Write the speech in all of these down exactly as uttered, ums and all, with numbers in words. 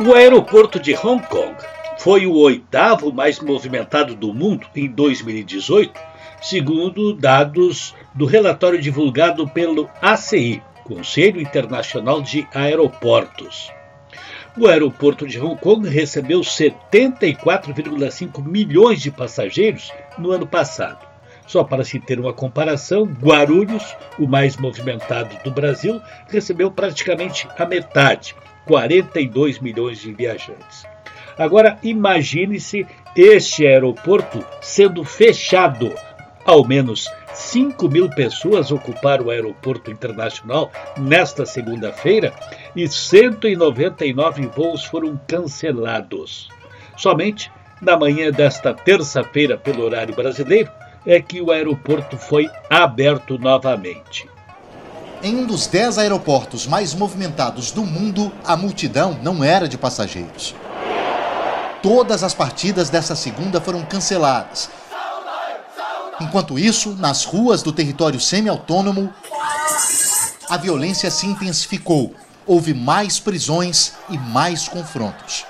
O aeroporto de Hong Kong foi o oitavo mais movimentado do mundo em dois mil e dezoito, segundo dados do relatório divulgado pelo A C I, Conselho Internacional de Aeroportos. O aeroporto de Hong Kong recebeu setenta e quatro vírgula cinco milhões de passageiros no ano passado. Só para se ter uma comparação, Guarulhos, o mais movimentado do Brasil, recebeu praticamente a metade, quarenta e dois milhões de viajantes. Agora imagine-se este aeroporto sendo fechado. Ao menos cinco mil pessoas ocuparam o aeroporto internacional nesta segunda-feira e cento e noventa e nove voos foram cancelados. Somente na manhã desta terça-feira, pelo horário brasileiro, é que o aeroporto foi aberto novamente. Em um dos dez aeroportos mais movimentados do mundo, a multidão não era de passageiros. Todas as partidas dessa segunda foram canceladas. Enquanto isso, nas ruas do território semi-autônomo, a violência se intensificou. Houve mais prisões e mais confrontos.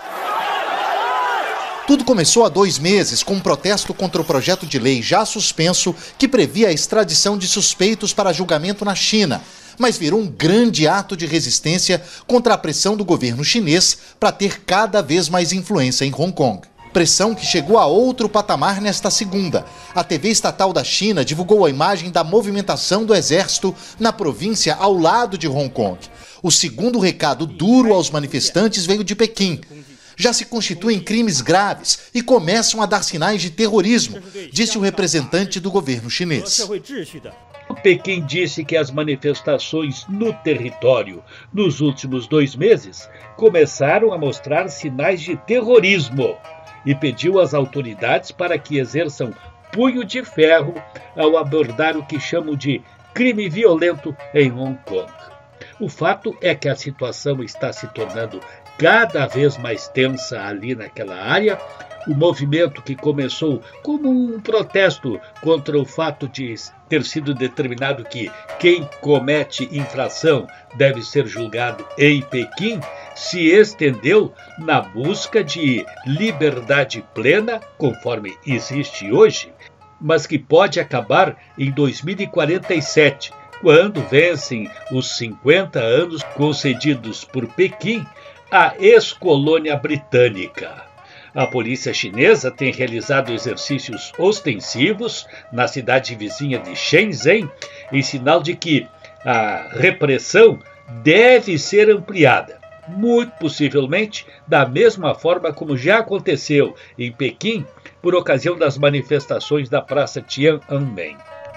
Tudo começou há dois meses com um protesto contra o projeto de lei já suspenso que previa a extradição de suspeitos para julgamento na China, mas virou um grande ato de resistência contra a pressão do governo chinês para ter cada vez mais influência em Hong Kong. Pressão que chegou a outro patamar nesta segunda. A T V estatal da China divulgou a imagem da movimentação do exército na província ao lado de Hong Kong. O segundo recado duro aos manifestantes veio de Pequim. Já se constituem crimes graves e começam a dar sinais de terrorismo, disse o representante do governo chinês. Pequim disse que as manifestações no território nos últimos dois meses começaram a mostrar sinais de terrorismo e pediu às autoridades para que exerçam punho de ferro ao abordar o que chamam de crime violento em Hong Kong. O fato é que a situação está se tornando cada vez mais tensa ali naquela área. O movimento, que começou como um protesto contra o fato de ter sido determinado que quem comete infração deve ser julgado em Pequim, se estendeu na busca de liberdade plena, conforme existe hoje, mas que pode acabar em dois mil e quarenta e sete, quando vencem os cinquenta anos concedidos por Pequim à ex-colônia britânica. A polícia chinesa tem realizado exercícios ostensivos na cidade vizinha de Shenzhen, em sinal de que a repressão deve ser ampliada, muito possivelmente da mesma forma como já aconteceu em Pequim por ocasião das manifestações da Praça Tiananmen.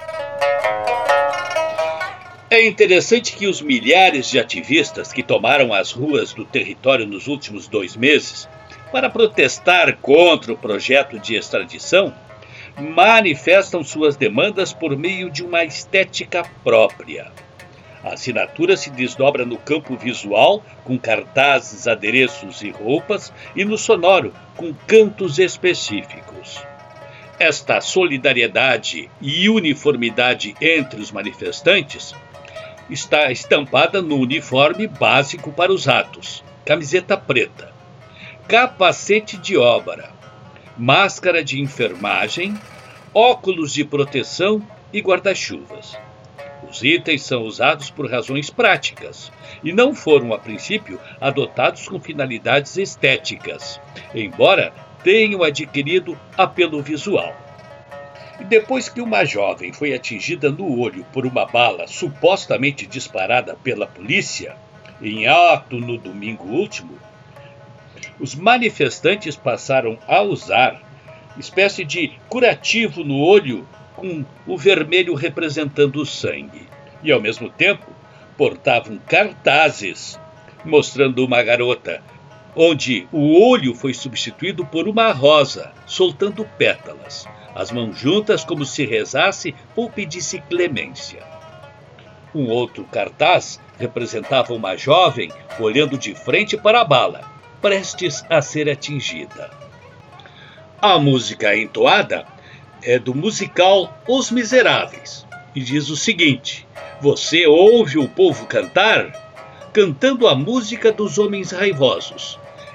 É interessante que os milhares de ativistas que tomaram as ruas do território nos últimos dois meses para protestar contra o projeto de extradição, manifestam suas demandas por meio de uma estética própria. A assinatura se desdobra no campo visual, com cartazes, adereços e roupas, e no sonoro, com cantos específicos. Esta solidariedade e uniformidade entre os manifestantes está estampada no uniforme básico para os atos: camiseta preta, capacete de obra, máscara de enfermagem, óculos de proteção e guarda-chuvas. Os itens são usados por razões práticas e não foram, a princípio, adotados com finalidades estéticas, embora tenham adquirido apelo visual. E depois que uma jovem foi atingida no olho por uma bala supostamente disparada pela polícia, em ato no domingo último, os manifestantes passaram a usar espécie de curativo no olho com o vermelho representando o sangue. E, ao mesmo tempo, portavam cartazes mostrando uma garota, onde o olho foi substituído por uma rosa, soltando pétalas, as mãos juntas como se rezasse ou pedisse clemência. Um outro cartaz representava uma jovem olhando de frente para a bala, prestes a ser atingida. A música entoada é do musical Os Miseráveis e diz o seguinte: você ouve o povo cantar? Cantando a música dos homens raivosos.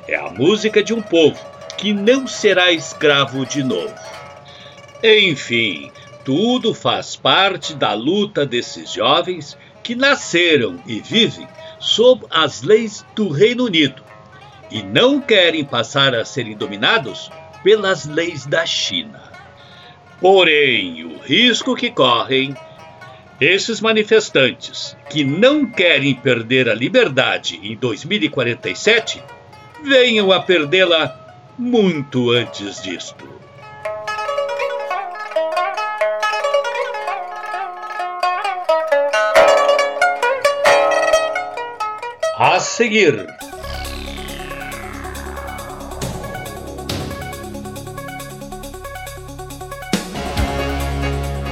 É a música de um povo que não será escravo de novo. Enfim, tudo faz parte da luta desses jovens que nasceram e vivem sob as leis do Reino Unido e não querem passar a serem dominados pelas leis da China. Porém, o risco que correm esses manifestantes que não querem perder a liberdade em dois mil e quarenta e sete, venham a perdê-la muito antes disto. A seguir,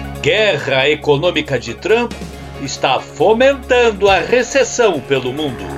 guerra econômica de Trump está fomentando a recessão pelo mundo.